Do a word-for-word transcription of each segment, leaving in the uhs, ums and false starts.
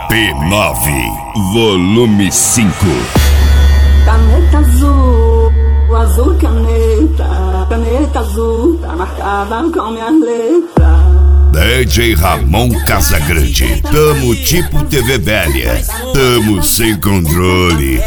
P nove, volume cinco. Caneta azul, o azul caneta, caneta azul, tá marcada com minha letra. D J Ramon Casagrande, tamo tipo T V velha, tamo sem controle.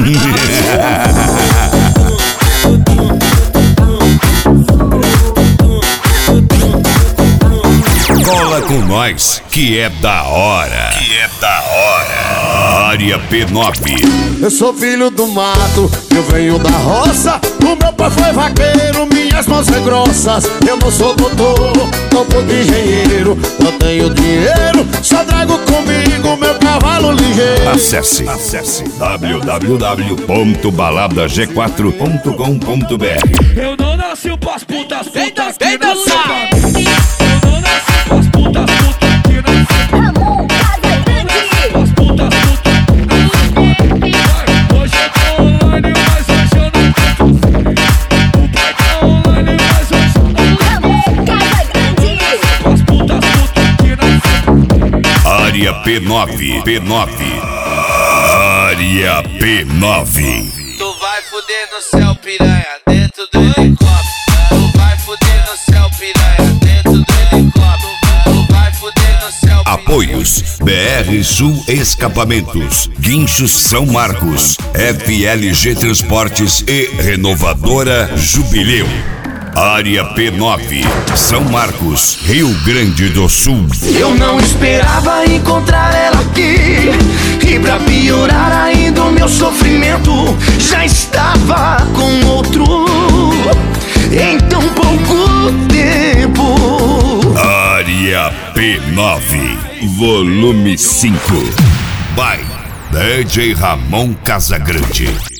Cola com nós, que é da hora, que é da hora. Área P nove. Eu sou filho do mato, eu venho da roça. O meu pai foi vaqueiro, minhas mãos são grossas. Eu não sou doutor, não sou engenheiro. Eu tenho dinheiro, só trago comigo meu cavalo ligeiro. Acesse, acesse w w w ponto balada g quatro ponto com ponto b r. Eu não nasci pras putas, putas Vem que não são dançar. caminho. Eu não nasci pras putas, putas que não são Ramon Casagrande. pras putas, putas que não são caminho. Hoje eu tô online, mas hoje eu não tô sozinho. O pai tá online, mas hoje eu não tô Ramon Casagrande. pras putas, putas que não são caminho. Área P nove, P nove. Área P nove. Tu vai fuder no céu, piranha, dentro do helicóptero. Tu vai fuder no céu, piranha, dentro do helicóptero. Tu vai fuder no céu, piranha. Apoios B R Sul Escapamentos, Guinchos São Marcos, F L G Transportes e Renovadora Jubileu. Área P nove, São Marcos, Rio Grande do Sul. Eu não esperava encontrar ela aqui. E pra piorar ainda o meu sofrimento já estava com outro em tão pouco tempo. Área P nove, volume cinco. By D J Ramon Casagrande.